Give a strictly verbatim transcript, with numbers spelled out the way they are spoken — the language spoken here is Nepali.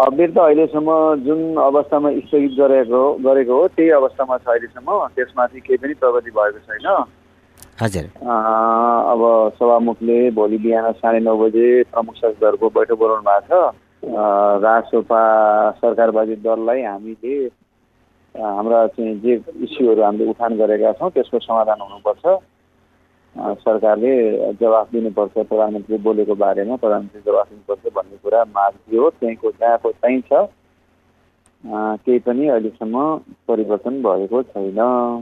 अबेर त अहिलेसम्म जुन अवस्थामा स्थगित गरेको गरेको हो त्यही अवस्थामा छ अहिलेसम्म। त्यसमाथि केही पनि प्रगति भएको छैन। हजुर। अब सभामुखले भोलि बिहान साढे नौ बजे प्रमुख सदस्यहरूको बैठक बोलाउनु भएको छ। राजसपा सरकारवादी दललाई हामीले हाम्रा चाहिँ जे इस्युहरू हामीले उठान गरेका छौँ त्यसको समाधान हुनुपर्छ। सरकारले जवाफ दिनुपर्छ, प्रधानमन्त्री बोलेको बारेमा प्रधानमन्त्री जवाफ दिनुपर्छ भन्ने कुरा माग थियो। त्यहीँको जहाँको त्यहीँ छ। केही पनि अहिलेसम्म परिवर्तन भएको छैन।